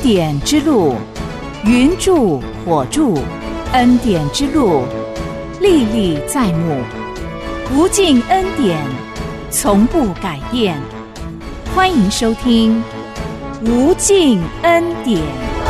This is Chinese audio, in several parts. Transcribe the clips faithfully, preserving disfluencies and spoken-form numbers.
典之路，云柱火柱，恩典之路历历在目，无尽恩典从不改变。欢迎收听无尽恩典。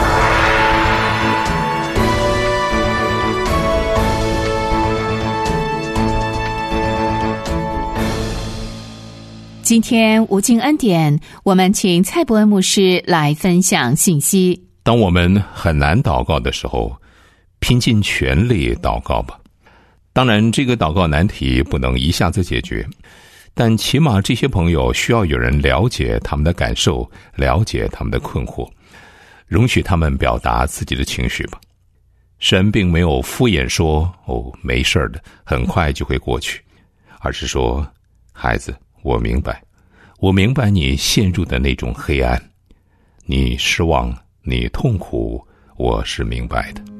今天无尽恩典，我们请蔡伯恩牧师来分享信息。 当我们很难祷告的时候，拼尽全力祷告吧。当然，这个祷告难题不能一下子解决，但起码这些朋友需要有人了解他们的感受，了解他们的困惑，容许他们表达自己的情绪吧。神并没有敷衍说，哦，没事的，很快就会过去，而是说，孩子，我明白，我明白你陷入的那种黑暗，你失望，你痛苦，我是明白的。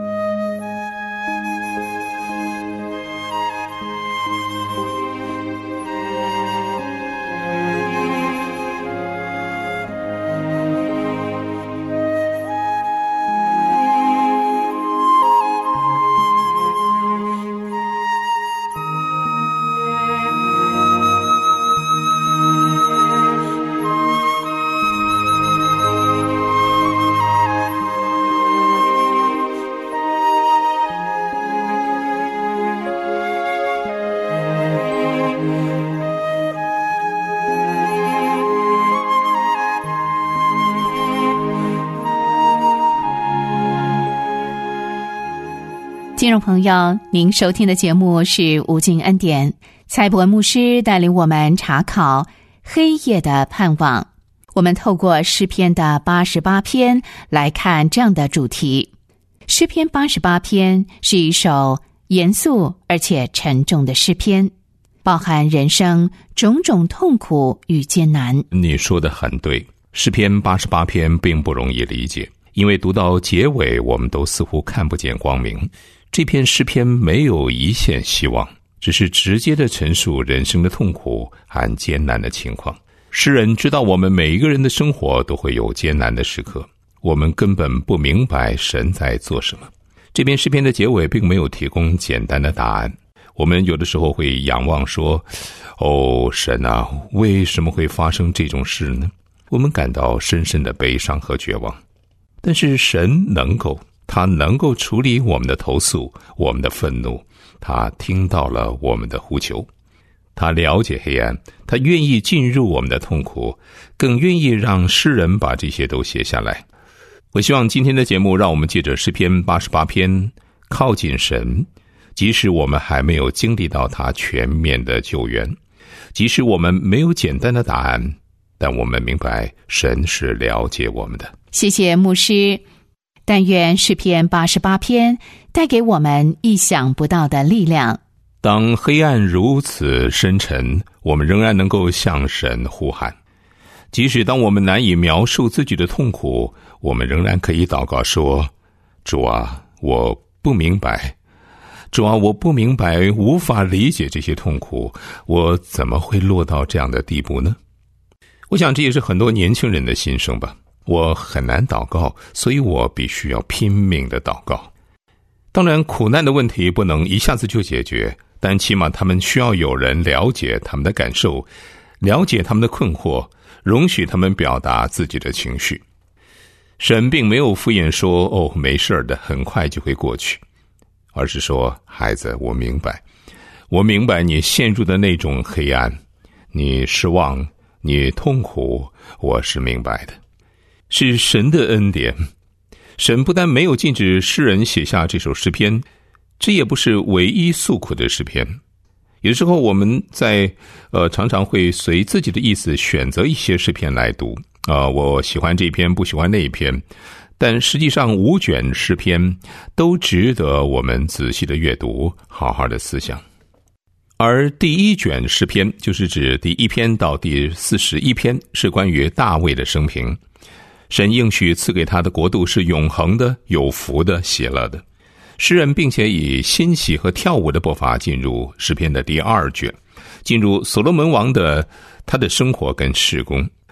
听众朋友，您收听的节目是无尽恩典，蔡伯恩牧师带领我们查考黑夜的盼望。我们透过诗篇的八十八篇来看这样的主题。诗篇八十八篇是一首严肃而且沉重的诗篇，包含人生种种痛苦与艰难。 你说的很对，诗篇八十八篇并不容易理解，因为读到结尾我们都似乎看不见光明。这篇诗篇没有一线希望，只是直接的陈述人生的痛苦和艰难的情况。诗人知道我们每一个人的生活都会有艰难的时刻，我们根本不明白神在做什么。这篇诗篇的结尾并没有提供简单的答案。我们有的时候会仰望说，哦，神啊，为什么会发生这种事呢？我们感到深深的悲伤和绝望。但是神能够他能够处理我们的投诉，我们的愤怒，他听到了我们的呼求，他了解黑暗，他愿意进入我们的痛苦，更愿意让诗人把这些都写下来。我希望今天的节目让我们借着诗篇八十八篇靠近神，即使我们还没有经历到他全面的救援，即使我们没有简单的答案，但我们明白神是了解我们的。 谢谢牧师。但愿诗篇八十八篇带给我们意想不到的力量。 当黑暗如此深沉，我们仍然能够向神呼喊。即使当我们难以描述自己的痛苦，我们仍然可以祷告说，主啊，我不明白，主啊，我不明白，无法理解这些痛苦，我怎么会落到这样的地步呢？我想这也是很多年轻人的心声吧。我很难祷告，所以我必须要拼命的祷告。当然，苦难的问题不能一下子就解决，但起码他们需要有人了解他们的感受，了解他们的困惑，容许他们表达自己的情绪。神并没有敷衍说，哦，没事的，很快就会过去，而是说，孩子，我明白，我明白你陷入的那种黑暗，你失望，你痛苦，我是明白的。是神的恩典，神不但没有禁止诗人写下这首诗篇，这也不是唯一诉苦的诗篇。有时候我们在呃常常会随自己的意思选择一些诗篇来读，啊、呃，我喜欢这一篇，不喜欢那一篇，但实际上五卷诗篇都值得我们仔细的阅读，好好的思想。而第一卷诗篇，就是指第一篇到第四十一篇，是关于大卫的生平。神应许赐给他的国度是永恒的、有福的、喜乐的。诗人并且以欣喜和跳舞的步伐进入诗篇的第二卷，进入所罗门王的他的生活跟事工。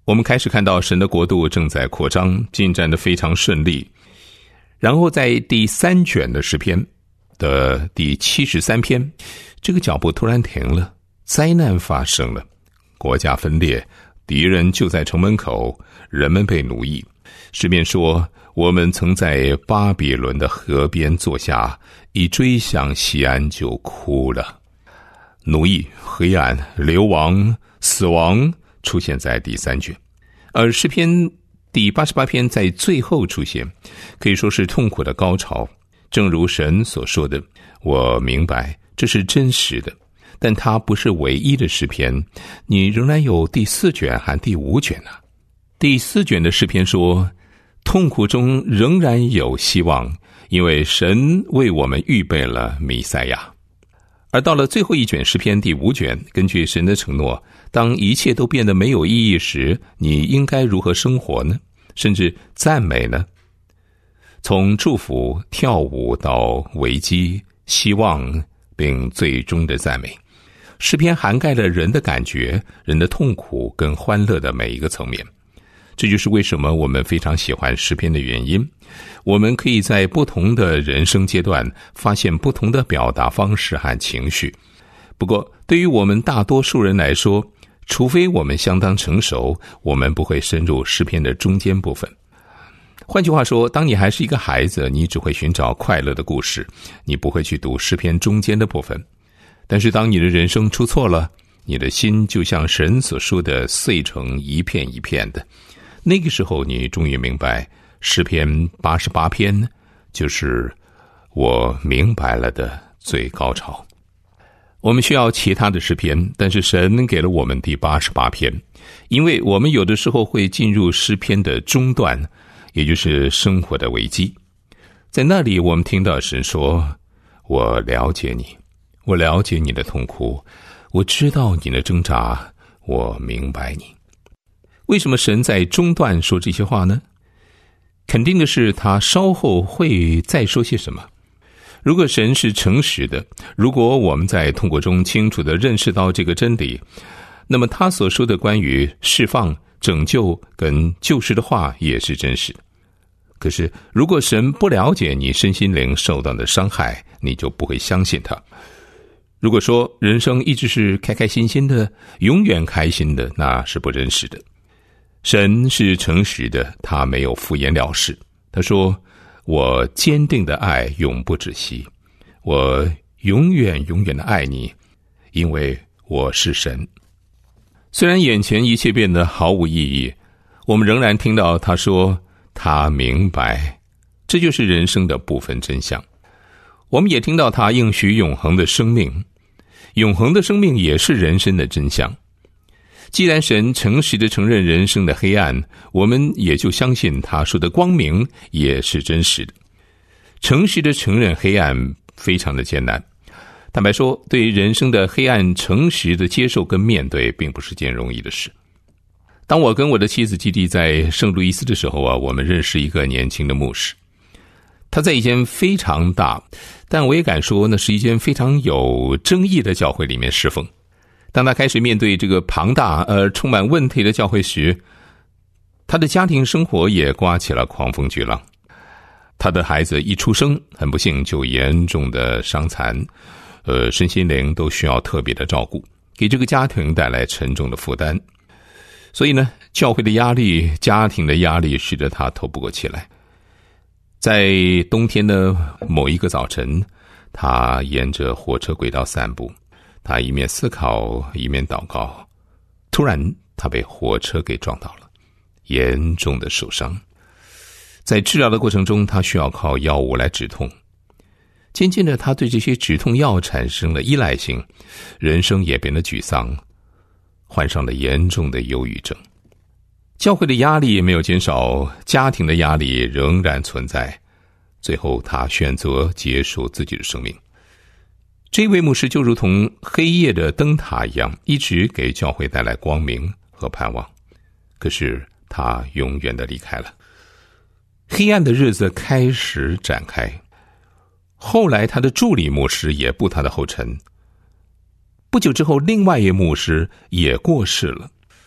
我们开始看到神的国度正在扩张，进展得非常顺利。然后在第三卷的诗篇的第七十三篇，这个脚步突然停了，灾难发生了，国家分裂，敌人就在城门口，人们被奴役。诗篇说，我们曾在巴比伦的河边坐下，一追想西安就哭了。奴役、黑暗、流亡、死亡出现在第三卷，而诗篇第八十八篇在最后出现，可以说是痛苦的高潮。正如神所说的，我明白这是真实的，但它不是唯一的诗篇，你仍然有第四卷和第五卷啊。第四卷的诗篇说，痛苦中仍然有希望，因为神为我们预备了弥赛亚。而到了最后一卷诗篇第五卷，根据神的承诺，当一切都变得没有意义时，你应该如何生活呢？甚至赞美呢？从祝福、跳舞到危机、希望，并最终的赞美，诗篇涵盖了人的感觉、人的痛苦跟欢乐的每一个层面。这就是为什么我们非常喜欢诗篇的原因。我们可以在不同的人生阶段发现不同的表达方式和情绪。不过对于我们大多数人来说，除非我们相当成熟，我们不会深入诗篇的中间部分。换句话说，当你还是一个孩子，你只会寻找快乐的故事，你不会去读诗篇中间的部分。但是当你的人生出错了，你的心就像神所说的碎成一片一片的，那个时候你终于明白，诗篇八十八篇就是我明白了的最高潮。我们需要其他的诗篇，但是神给了我们第八十八篇，因为我们有的时候会进入诗篇的中段，也就是生活的危机。在那里我们听到神说，我了解你，我了解你的痛苦，我知道你的挣扎，我明白你。为什么神在中段说这些话呢？肯定的是，他稍后会再说些什么。如果神是诚实的，如果我们在痛苦中清楚地认识到这个真理，那么他所说的关于释放、拯救跟救赎的话也是真实的。可是如果神不了解你身心灵受到的伤害，你就不会相信他。如果说人生一直是开开心心的，永远开心的，那是不真实的。神是诚实的，他没有敷衍了事。他说，我坚定的爱永不止息，我永远永远的爱你，因为我是神。虽然眼前一切变得毫无意义，我们仍然听到他说他明白，这就是人生的部分真相。我们也听到他应许永恒的生命，永恒的生命也是人生的真相。既然神诚实地承认人生的黑暗，我们也就相信他说的光明也是真实的。诚实地承认黑暗非常的艰难，坦白说，对人生的黑暗诚实的接受跟面对并不是件容易的事。当我跟我的妻子基地在圣路易斯的时候啊，我们认识一个年轻的牧师。他在一间非常大，但我也敢说那是一间非常有争议的教会里面侍奉。当他开始面对这个庞大而充满问题的教会时，他的家庭生活也刮起了狂风巨浪。他的孩子一出生，很不幸就严重的伤残，呃，身心灵都需要特别的照顾，给这个家庭带来沉重的负担。所以呢，教会的压力、家庭的压力使得他透不过气来。在冬天的某一个早晨，他沿着火车轨道散步，他一面思考一面祷告，突然他被火车给撞倒了，严重的受伤。在治疗的过程中，他需要靠药物来止痛。渐渐的，他对这些止痛药产生了依赖性，人生也变得沮丧，患上了严重的忧郁症。教会的压力也没有减少，家庭的压力仍然存在。最后他选择结束自己的生命。这位牧师就如同黑夜的灯塔一样，一直给教会带来光明和盼望。可是他永远的离开了。黑暗的日子开始展开。后来他的助理牧师也步他的后尘。不久之后，另外一位牧师也过世了。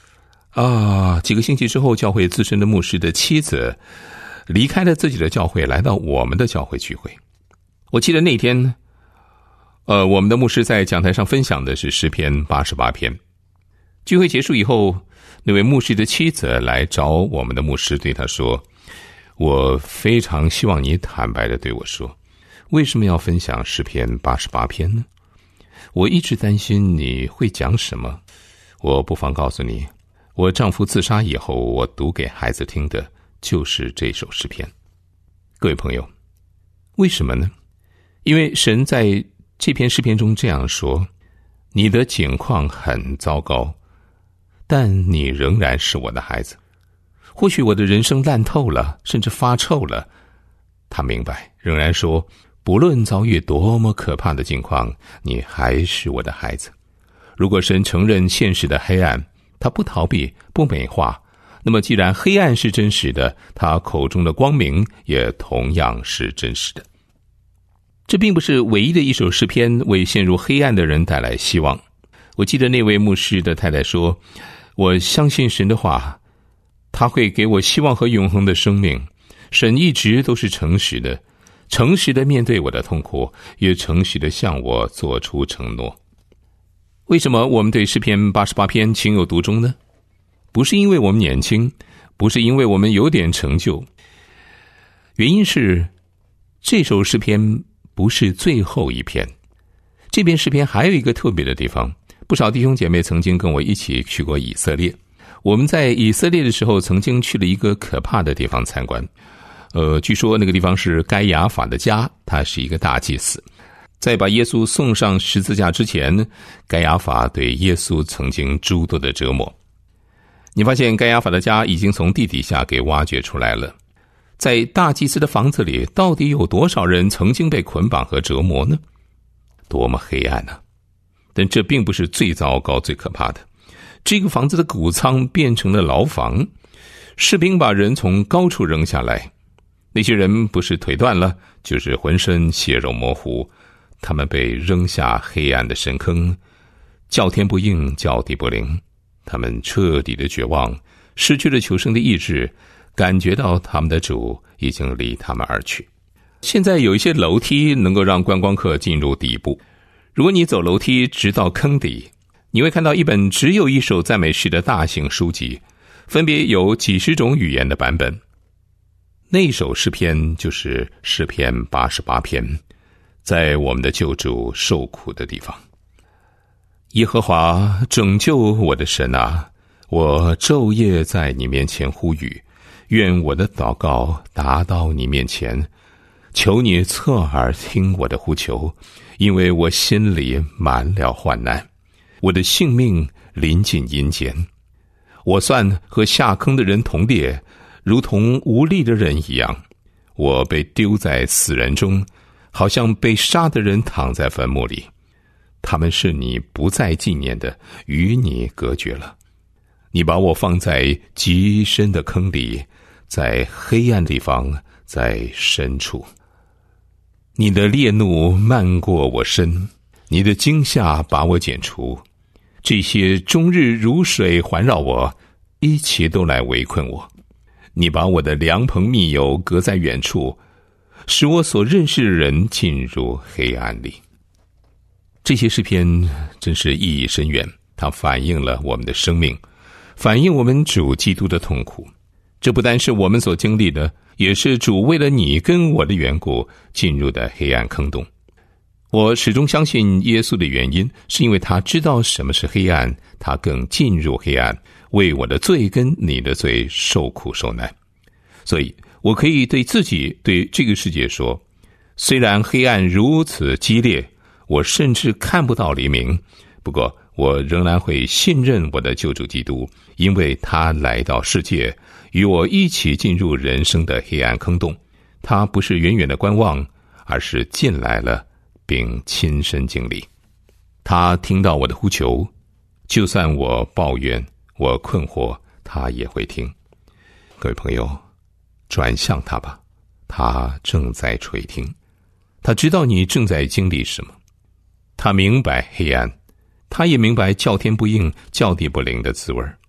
啊，几个星期之后，教会资深的牧师的妻子离开了自己的教会，来到我们的教会聚会。我记得那天呃，我们的牧师在讲台上分享的是诗篇八十八篇。聚会结束以后，那位牧师的妻子来找我们的牧师，对他说，我非常希望你坦白地对我说，为什么要分享诗篇八十八篇呢？我一直担心你会讲什么。我不妨告诉你，我丈夫自杀以后，我读给孩子听的就是这首诗篇。各位朋友，为什么呢？因为神在这篇诗篇中这样说，你的境况很糟糕，但你仍然是我的孩子。或许我的人生烂透了，甚至发臭了，他明白，仍然说，不论遭遇多么可怕的境况，你还是我的孩子。如果神承认现实的黑暗，他不逃避，不美化，那么既然黑暗是真实的，他口中的光明也同样是真实的。这并不是唯一的一首诗篇为陷入黑暗的人带来希望。我记得那位牧师的太太说，我相信神的话，他会给我希望和永恒的生命。神一直都是诚实的，诚实的面对我的痛苦，也诚实的向我做出承诺。为什么我们对诗篇八十八篇情有独钟呢？不是因为我们年轻，不是因为我们有点成就，原因是这首诗篇不是最后一篇。这篇诗篇还有一个特别的地方，不少弟兄姐妹曾经跟我一起去过以色列。我们在以色列的时候，曾经去了一个可怕的地方参观。呃，据说那个地方是该亚法的家，他是一个大祭司。在把耶稣送上十字架之前，该亚法对耶稣曾经诸多的折磨。你发现该亚法的家已经从地底下给挖掘出来了。在大祭司的房子里，到底有多少人曾经被捆绑和折磨呢？多么黑暗啊！但这并不是最糟糕最可怕的。这个房子的谷仓变成了牢房，士兵把人从高处扔下来，那些人不是腿断了，就是浑身血肉模糊，他们被扔下黑暗的深坑，叫天不应，叫地不灵，他们彻底的绝望，失去了求生的意志，感觉到他们的主已经离他们而去。现在有一些楼梯能够让观光客进入底部，如果你走楼梯直到坑底，你会看到一本只有一首赞美诗的大型书籍，分别有几十种语言的版本。那首诗篇就是诗篇八十八篇，在我们的救主受苦的地方。耶和华拯救我的神啊，我昼夜在你面前呼吁，愿我的祷告达到你面前，求你侧耳听我的呼求，因为我心里满了患难，我的性命临近阴间。我算和下坑的人同列，如同无力的人一样，我被丢在死人中，好像被杀的人躺在坟墓里。他们是你不再纪念的，与你隔绝了。你把我放在极深的坑里，在黑暗地方，在深处。你的烈怒漫过我身，你的惊吓把我剪除。这些终日如水环绕我，一起都来围困我。你把我的良朋密友隔在远处，使我所认识的人进入黑暗里。这些诗篇真是意义深远，它反映了我们的生命，反映我们主基督的痛苦。这不单是我们所经历的，也是主为了你跟我的缘故进入的黑暗坑洞。我始终相信耶稣的原因，是因为他知道什么是黑暗，他更进入黑暗，为我的罪跟你的罪受苦受难。所以我可以对自己，对这个世界说，虽然黑暗如此激烈，我甚至看不到黎明，不过我仍然会信任我的救主基督，因为他来到世界，与我一起进入人生的黑暗坑洞。他不是远远的观望，而是进来了，并亲身经历。他听到我的呼求，就算我抱怨，我困惑，他也会听。各位朋友，转向他吧，他正在垂听，他知道你正在经历什么，他明白黑暗，他也明白叫天不应，叫地不灵的滋味，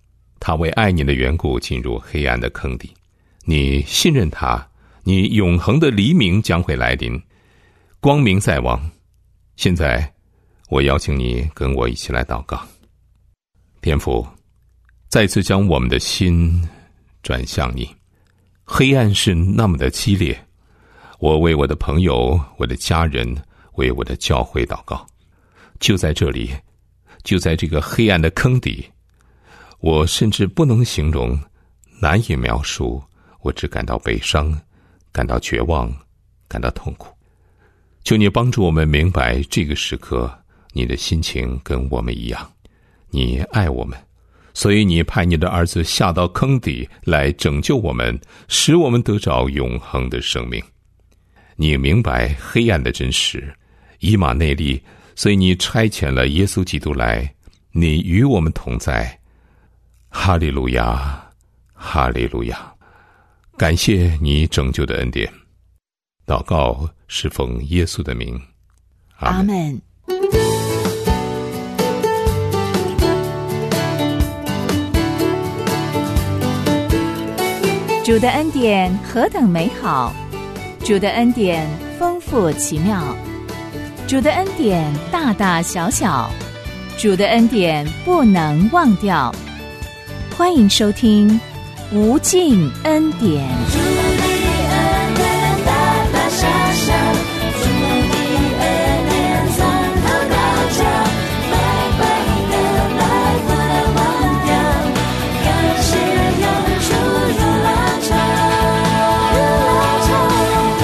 他为爱你的缘故进入黑暗的坑底。你信任他，你永恒的黎明将会来临，光明在望。现在我邀请你跟我一起来祷告。天父，再次将我们的心转向你。黑暗是那么的激烈，我为我的朋友、我的家人、为我的教会祷告。就在这里，就在这个黑暗的坑底，我甚至不能形容，难以描述，我只感到悲伤，感到绝望，感到痛苦。求你帮助我们明白这个时刻你的心情跟我们一样，你爱我们，所以你派你的儿子下到坑底来拯救我们，使我们得着永恒的生命。你明白黑暗的真实，以马内利，所以你差遣了耶稣基督来，你与我们同在。哈利路亚，哈利路亚！感谢你拯救的恩典。祷告是奉耶稣的名， 阿们。主的恩典何等美好，主的恩典丰富奇妙，主的恩典大大小小，主的恩典不能忘掉。欢迎收听无尽恩典。主的恩典大大小小，主的恩典从头到脚，白白的来不能忘掉，可是永驻如浪潮，如浪潮。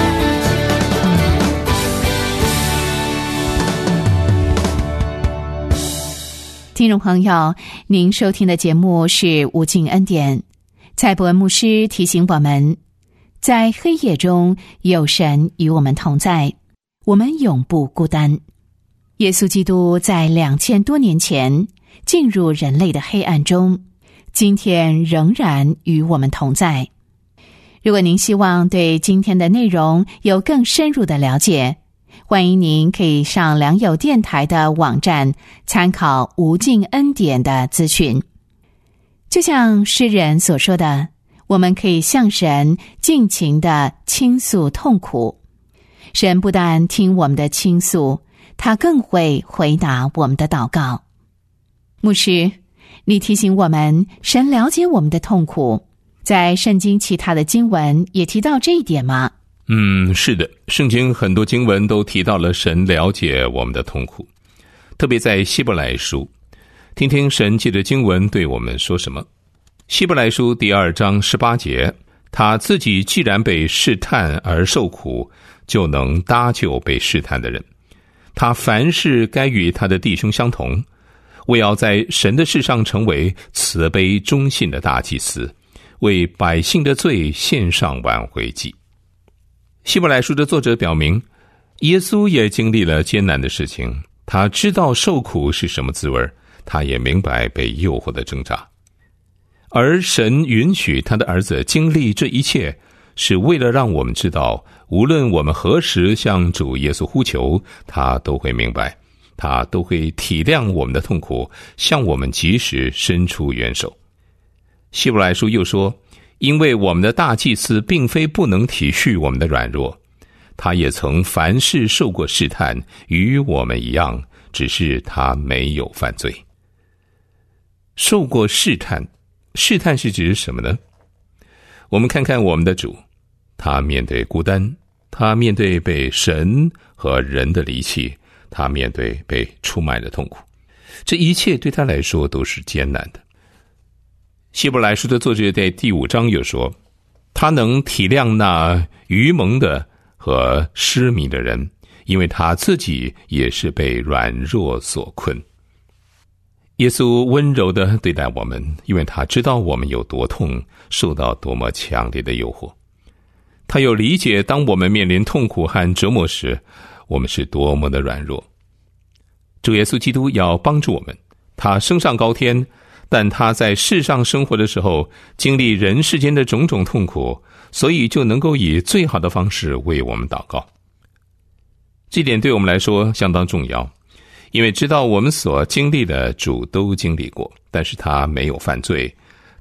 听众朋友，您收听的节目是无尽恩典。蔡伯恩牧师提醒我们，在黑夜中有神与我们同在，我们永不孤单。耶稣基督在两千多年前进入人类的黑暗中，今天仍然与我们同在。如果您希望对今天的内容有更深入的了解，欢迎您可以上良友电台的网站参考无尽恩典的资讯。就像诗人所说的，我们可以向神尽情地倾诉痛苦。神不但听我们的倾诉，他更会回答我们的祷告。牧师，你提醒我们，神了解我们的痛苦，在圣经其他的经文也提到这一点吗？ 嗯，是的，圣经很多经文都提到了神了解我们的痛苦，特别在希伯来书，听听神借着经文对我们说什么。希伯来书第二章十八节，他自己既然被试探而受苦，就能搭救被试探的人。他凡事该与他的弟兄相同，为要在神的事上成为慈悲忠信的大祭司，为百姓的罪献上挽回祭。希伯来书的作者表明，耶稣也经历了艰难的事情，他知道受苦是什么滋味，他也明白被诱惑的挣扎。而神允许他的儿子经历这一切，是为了让我们知道，无论我们何时向主耶稣呼求，他都会明白，他都会体谅我们的痛苦，向我们及时伸出援手。希伯来书又说，因为我们的大祭司并非不能体恤我们的软弱，他也曾凡事受过试探，与我们一样，只是他没有犯罪。受过试探，试探是指什么呢？我们看看我们的主，他面对孤单，他面对被神和人的离弃，他面对被出卖的痛苦，这一切对他来说都是艰难的。希伯来书的作者在第五章又说，他能体谅那愚蒙的和失迷的人，因为他自己也是被软弱所困。耶稣温柔地对待我们，因为他知道我们有多痛，受到多么强烈的诱惑。他又理解当我们面临痛苦和折磨时，我们是多么的软弱。主耶稣基督要帮助我们，他升上高天，但他在世上生活的时候，经历人世间的种种痛苦，所以就能够以最好的方式为我们祷告。这点对我们来说相当重要，因为知道我们所经历的主都经历过，但是他没有犯罪，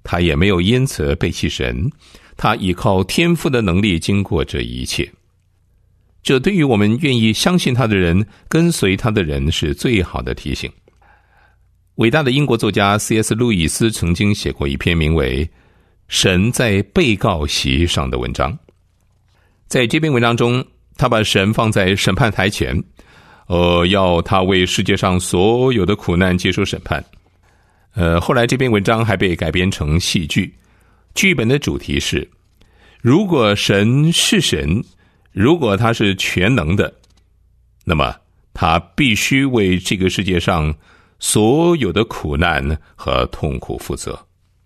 他也没有因此背弃神，他依靠天父的能力经过这一切。这对于我们愿意相信他的人，跟随他的人是最好的提醒。伟大的英国作家 C S 路易斯曾经写过一篇名为《神在被告席上》的文章。在这篇文章中，他把神放在审判台前，呃，要他为世界上所有的苦难接受审判。呃，后来这篇文章还被改编成戏剧，剧本的主题是：如果神是神，如果他是全能的，那么他必须为这个世界上所有的苦难和痛苦负责。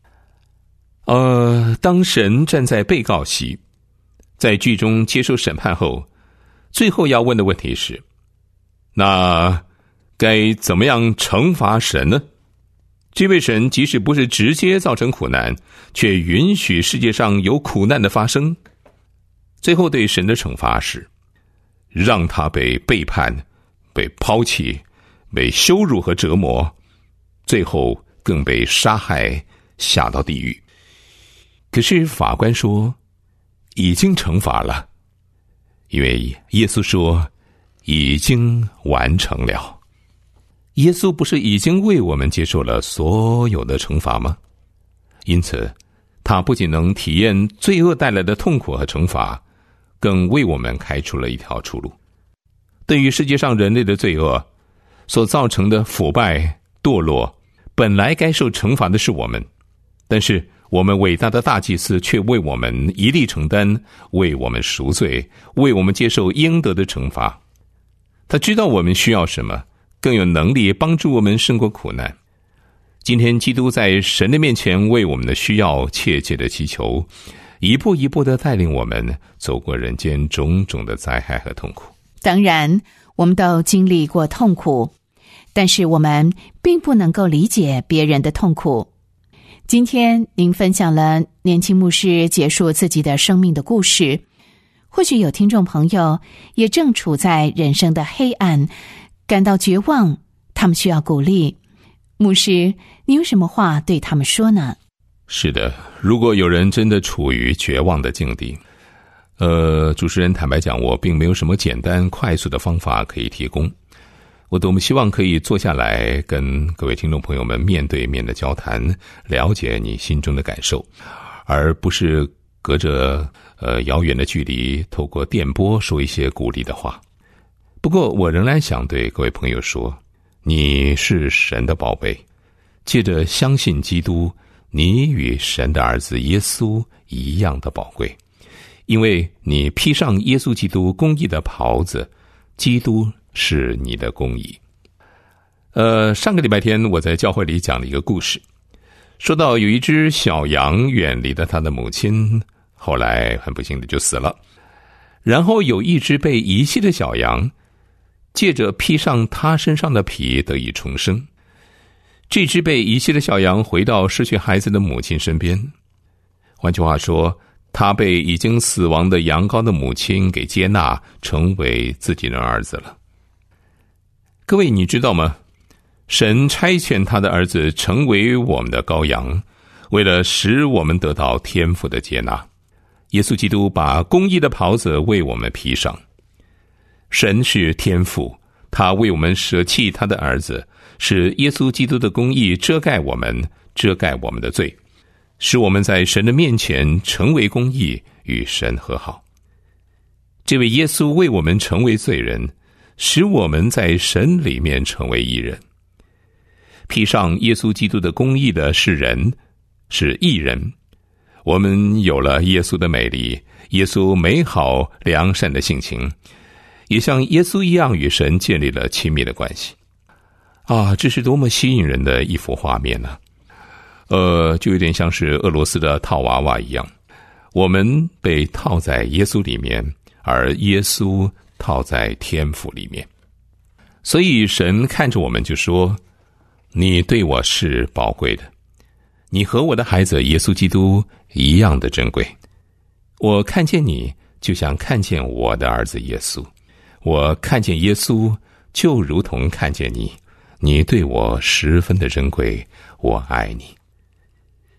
呃，当神站在被告席，在剧中接受审判后，最后要问的问题是：那该怎么样惩罚神呢？这位神即使不是直接造成苦难，却允许世界上有苦难的发生。最后对神的惩罚是让他被背叛、被抛弃、被羞辱和折磨，最后更被杀害，下到地狱。可是法官说已经惩罚了，因为耶稣说已经完成了。耶稣不是已经为我们接受了所有的惩罚吗？因此他不仅能体验罪恶带来的痛苦和惩罚，更为我们开出了一条出路。对于世界上人类的罪恶所造成的腐败堕落，本来该受惩罚的是我们，但是我们伟大的大祭司却为我们一力承担，为我们赎罪，为我们接受应得的惩罚。他知道我们需要什么，更有能力帮助我们胜过苦难。今天基督在神的面前为我们的需要切切的祈求，一步一步的带领我们走过人间种种的灾害和痛苦。 当然我们都经历过痛苦，但是我们并不能够理解别人的痛苦。今天您分享了年轻牧师结束自己的生命的故事，或许有听众朋友也正处在人生的黑暗，感到绝望，他们需要鼓励。牧师，你有什么话对他们说呢？ 是的，如果有人真的处于绝望的境地，呃，主持人坦白讲，我并没有什么简单快速的方法可以提供。我多么希望可以坐下来跟各位听众朋友们面对面的交谈，了解你心中的感受，而不是隔着呃遥远的距离透过电波说一些鼓励的话。不过我仍然想对各位朋友说，你是神的宝贝，借着相信基督，你与神的儿子耶稣一样的宝贵，因为你披上耶稣基督公义的袍子，基督是你的公义。呃，上个礼拜天我在教会里讲了一个故事，说到有一只小羊远离了它的母亲，后来很不幸的就死了。然后有一只被遗弃的小羊，借着披上它身上的皮得以重生。这只被遗弃的小羊回到失去孩子的母亲身边，换句话说，它被已经死亡的羊羔的母亲给接纳，成为自己的儿子了。各位，你知道吗？神差遣他的儿子成为我们的羔羊，为了使我们得到天父的接纳。耶稣基督把公义的袍子为我们披上。神是天父，他为我们舍弃他的儿子，使耶稣基督的公义遮盖我们，遮盖我们的罪，使我们在神的面前成为公义，与神和好。这位耶稣为我们成为罪人，使我们在神里面成为义人。披上耶稣基督的公义的是人，是义人。我们有了耶稣的美丽，耶稣美好良善的性情，也像耶稣一样与神建立了亲密的关系。啊，这是多么吸引人的一幅画面呢、啊！呃，就有点像是俄罗斯的套娃娃一样，我们被套在耶稣里面，而耶稣套在天父里面。所以神看着我们就说，你对我是宝贵的，你和我的孩子耶稣基督一样的珍贵。我看见你就像看见我的儿子耶稣，我看见耶稣就如同看见你，你对我十分的珍贵，我爱你。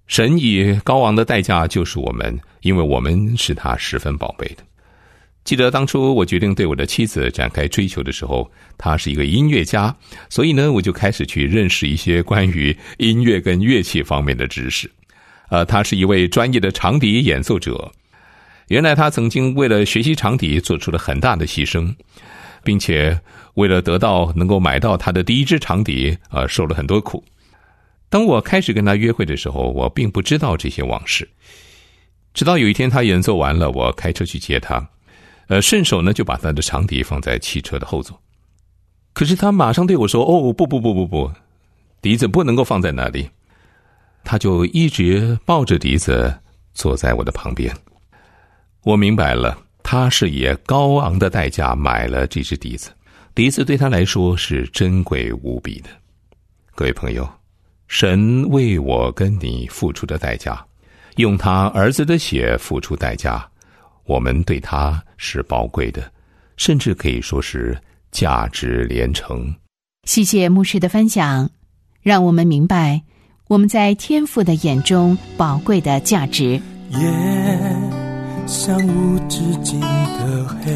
神以高昂的代价救赎我们，因为我们是他十分宝贝的。记得当初我决定对我的妻子展开追求的时候，她是一个音乐家，所以呢，我就开始去认识一些关于音乐跟乐器方面的知识。呃，她是一位专业的长笛演奏者。原来她曾经为了学习长笛做出了很大的牺牲，并且为了得到能够买到她的第一支长笛，呃，受了很多苦。当我开始跟她约会的时候，我并不知道这些往事。直到有一天她演奏完了，我开车去接她。呃，顺手呢就把他的长笛放在汽车的后座，可是他马上对我说：“哦，不不不不不，笛子不能够放在那里。”他就一直抱着笛子坐在我的旁边。我明白了，他是以高昂的代价买了这支笛子，笛子对他来说是珍贵无比的。各位朋友，神为我跟你付出的代价，用他儿子的血付出代价，我们对他是宝贵的，甚至可以说是价值连城。 谢谢牧师的分享，让我们明白我们在天父的眼中宝贵的价值。 夜像无止境的黑，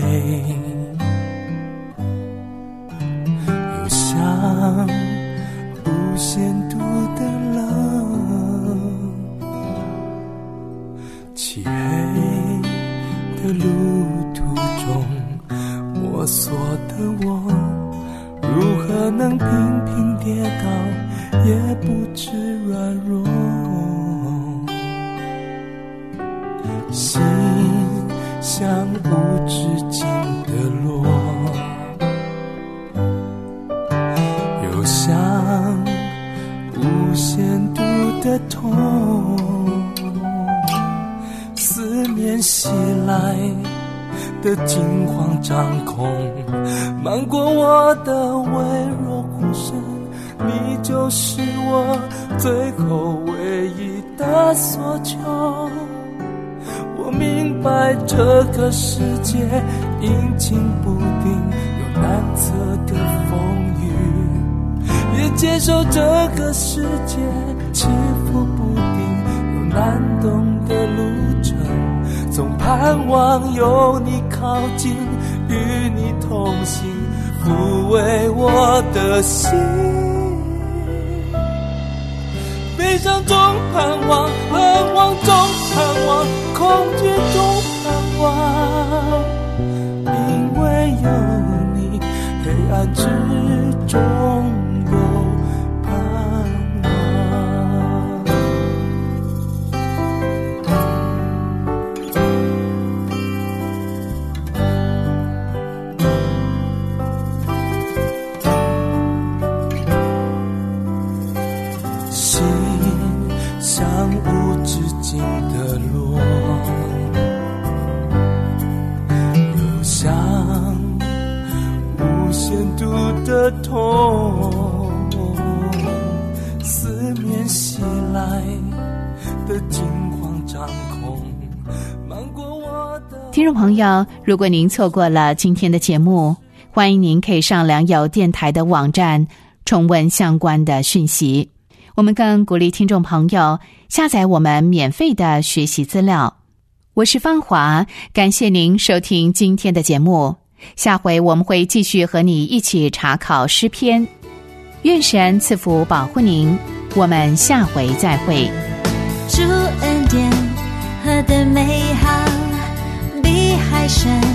又像无限度的冷，漆黑的路途中摸索的我，如何能频频跌倒也不知软弱，心像无止境的落，又像无限度的痛，思念袭来的惊慌张恐，漫过我的微弱呼声，你就是我最后唯一的所求。我明白这个世界阴晴不定，有难测的风雨，也接受这个世界起伏不定，有难懂的路程，总盼望有你靠近，与你同行，抚慰我的心。悲伤中盼望，盼望中盼望，恐惧中盼望，因为有你，黑暗之中有盼望。心像无止境的落，又像无限度的痛，思念袭来的惊慌张恐，漫过我的。 听众朋友，如果您错过了今天的节目，欢迎您可以上良友电台的网站重温相关的讯息。我们更鼓励听众朋友下载我们免费的学习资料。我是芳华，感谢您收听今天的节目。下回我们会继续和你一起查考诗篇。愿神赐福保护您，我们下回再会。 主恩典何等美好，比海深